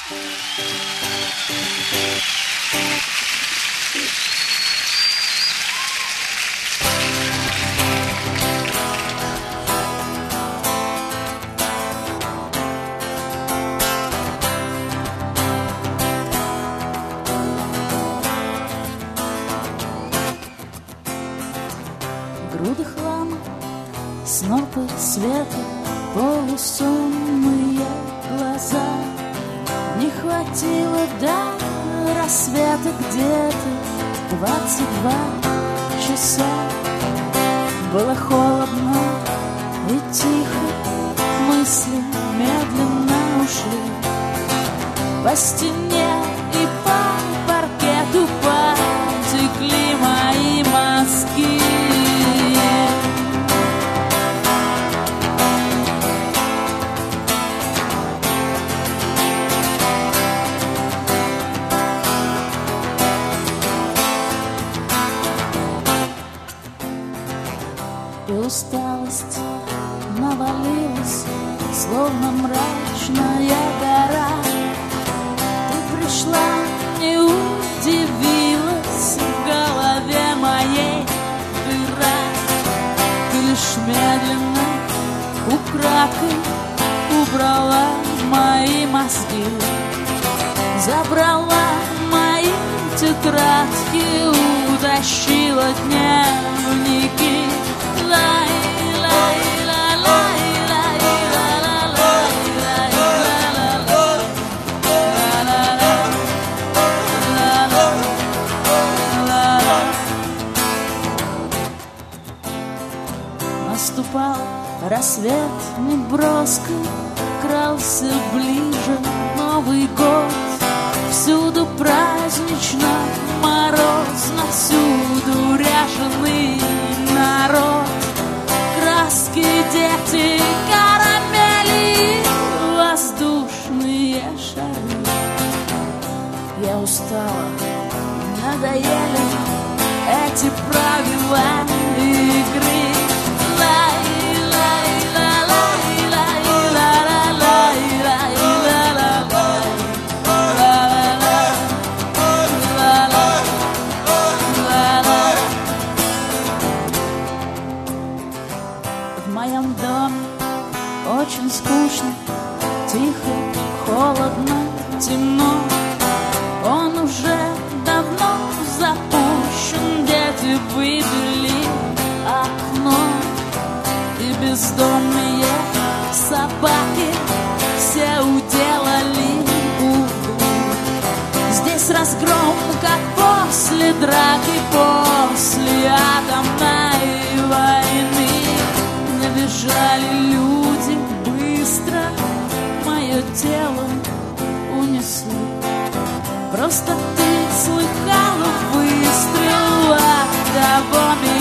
Груды хлама, снопы света, полусонные глаза. Не хватило до рассвета где-то 22 часа. Было холодно и тихо, мысли медленно ушли. По стене и по паркету потекли мои мазки. И усталость навалилась, словно мрачная гора. Ты пришла, не удивилась, в голове моей дыра. Ты лишь медленно, украдкой убрала мои мозги, забрала мои тетрадки, утащила дневники. Наступал рассвет неброско, крался ближе Новый год. Всюду празднично, морозно, всюду ряженый народ. Краски, дети, карамели, воздушные шары. Я устала, надоели эти правила игры. В моем доме очень скучно, тихо, холодно, темно. Он уже давно запущен, дети выбили окно. И бездомные собаки все уделали углы. Здесь разгром, как после драки, после атомной войны. Набежали люди быстро, мое тело унесли. Просто ты слыхала выстрел от того места.